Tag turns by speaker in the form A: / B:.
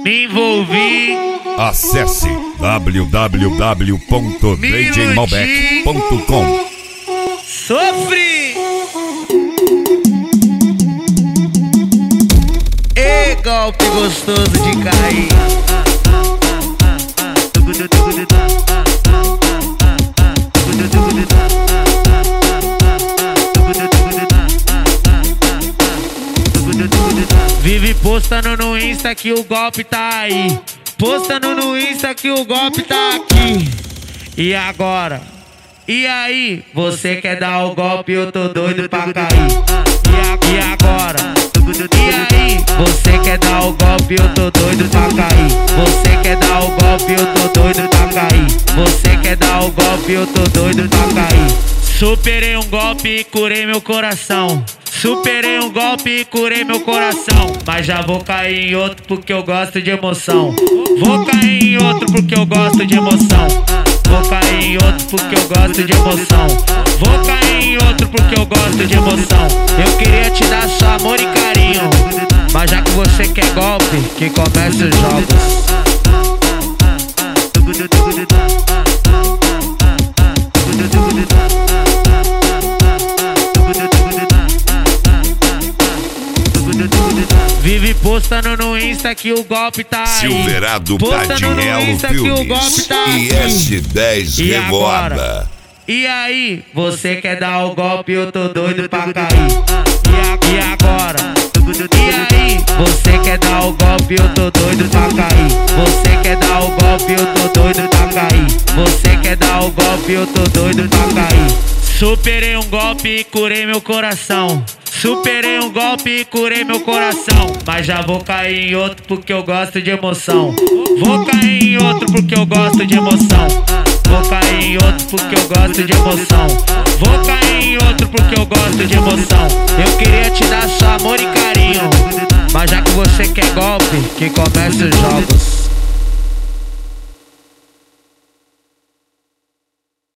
A: me envolvi.
B: Acesse www.djmalbec.com.
A: Sofri. E golpe gostoso de cair. Vive postando no Insta que o golpe tá aí. Postando no Insta que o golpe tá aqui. E agora? E aí? Você quer dar o golpe? Eu tô doido pra cair. E agora? E aí? Você quer dar o golpe? Eu tô doido pra cair. Você quer dar o golpe? Eu tô doido pra cair. Você quer dar o golpe? Eu tô doido pra cair. Superei um golpe e curei meu coração. Superei um golpe e curei meu coração. Mas já vou cair em outro porque eu gosto de emoção. Vou cair em outro porque eu gosto de emoção. Vou cair em outro porque eu gosto de emoção. Vou cair em outro porque eu gosto de emoção. Eu queria te dar só amor e carinho, mas já que você quer golpe, que comece os jogos. Vive postando no Insta que o golpe tá aí.
B: Silverado,
A: Postando no Insta que o golpe tá
B: e
A: aqui.
B: S10
A: E
B: Revoada.
A: agora? E aí? Você quer dar o golpe? Eu tô doido pra cair. E agora? E aí? Você quer dar o golpe? Eu tô doido pra cair. Você quer dar o golpe? Eu tô doido pra cair. Você quer dar o golpe? Eu tô doido pra cair. Superei um golpe e curei meu coração. Superei um golpe e curei meu coração. Mas já vou cair em outro porque eu gosto de emoção. Vou cair em outro porque eu gosto de emoção. Vou cair em outro porque eu gosto de emoção. Vou cair em outro porque eu gosto de emoção. Eu queria te dar só amor e carinho, mas já que você quer golpe, que comece os jogos.